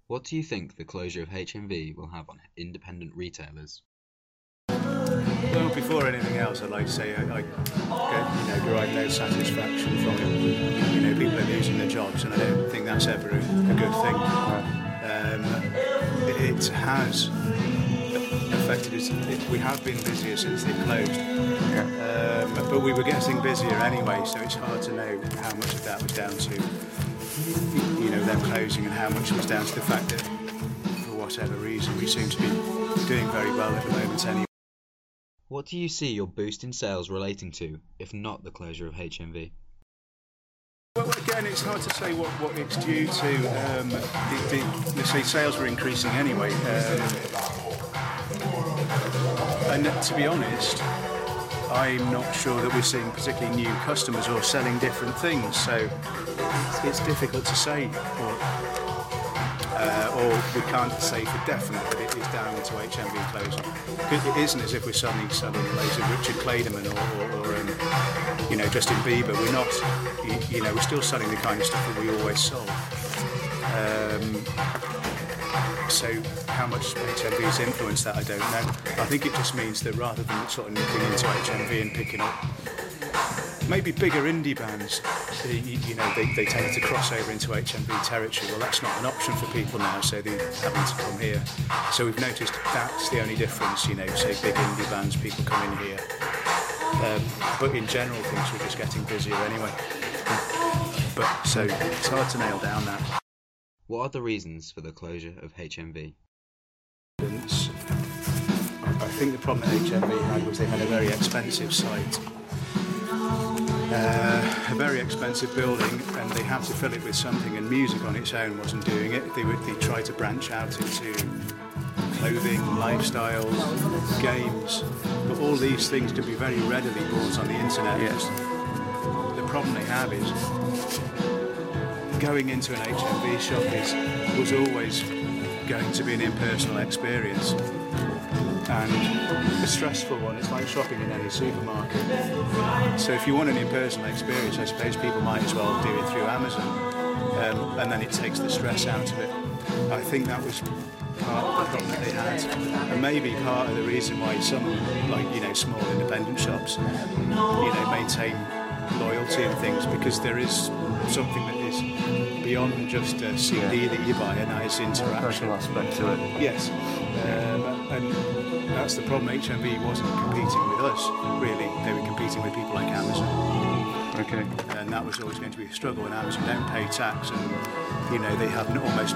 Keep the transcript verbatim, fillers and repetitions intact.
What do you think the closure of H M V will have on independent retailers? Well, before anything else, I'd like to say I, I get, you know, derive no satisfaction from it. You know, people are losing their jobs, and I don't think that's ever a, a good thing. Um, it, it has affected us. It, we have been busier since they closed, yeah. um, but we were getting busier anyway, so it's hard to know how much of that was down to, you know, them closing, and how much was down to the fact that, for whatever reason, we seem to be doing very well at the moment anyway. What do you see your boost in sales relating to, if not the closure of H M V? Well, again, it's hard to say what, what it's due to. Um, the, the, let's say sales were increasing anyway. Um, and to be honest, I'm not sure that we're seeing particularly new customers or selling different things. So it's difficult to say. Or, Uh, or we can't say for definite that it is down to H M V closing. It isn't as if we're suddenly selling loads of Richard Clayderman or, or, or um, you know, Justin Bieber. We're not, you, you know, we're still selling the kind of stuff that we always sold. Um, so how much H M V's influenced that, I don't know. I think it just means that rather than sort of nipping into H M V and picking up maybe bigger indie bands, you, you know, they, they tend to cross over into H M V territory. Well, that's not an option for people now, so they're having to come here. So we've noticed that's the only difference, you know, say big indie bands, people come in here. Um, but in general, things were just getting busier anyway. But so it's hard to nail down that. What are the reasons for the closure of H M V? I think the problem that H M V had was they had a very expensive site. Uh, a very expensive building, and they had to fill it with something, and music on its own wasn't doing it. They would they tried to branch out into clothing, lifestyle, games, but all these things could be very readily bought on the internet. Yes. The problem they have is going into an H M V shop is was always going to be an impersonal experience. And a stressful one. It's like shopping in any supermarket. So if you want an impersonal experience, I suppose people might as well do it through Amazon, um, and then it takes the stress out of it. I think that was part of the problem that they had, and maybe part of the reason why some, like, you know, small independent shops, you know, maintain loyalty and things, because there is something that is beyond just a C D that you buy, and that is interaction. Personal aspect to it. Yes, um, and that's the problem. H M V wasn't competing with us, really. They were competing with people like Amazon. Okay. And that was always going to be a struggle, and Amazon don't pay tax, and, you know, they have almost